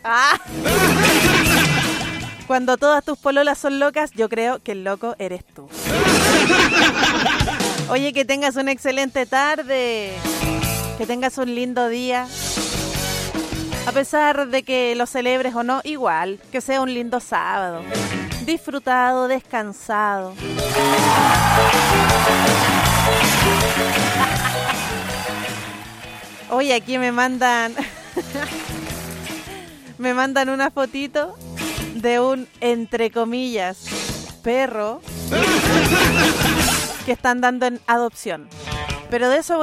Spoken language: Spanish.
Ah. Cuando todas tus pololas son locas, yo creo que el loco eres tú. Oye, que tengas una excelente tarde. Que tengas un lindo día. A pesar de que lo celebres o no, igual, que sea un lindo sábado. Disfrutado, descansado. Oye, aquí me mandan una fotito de un, entre comillas, perro que están dando en adopción. Pero de eso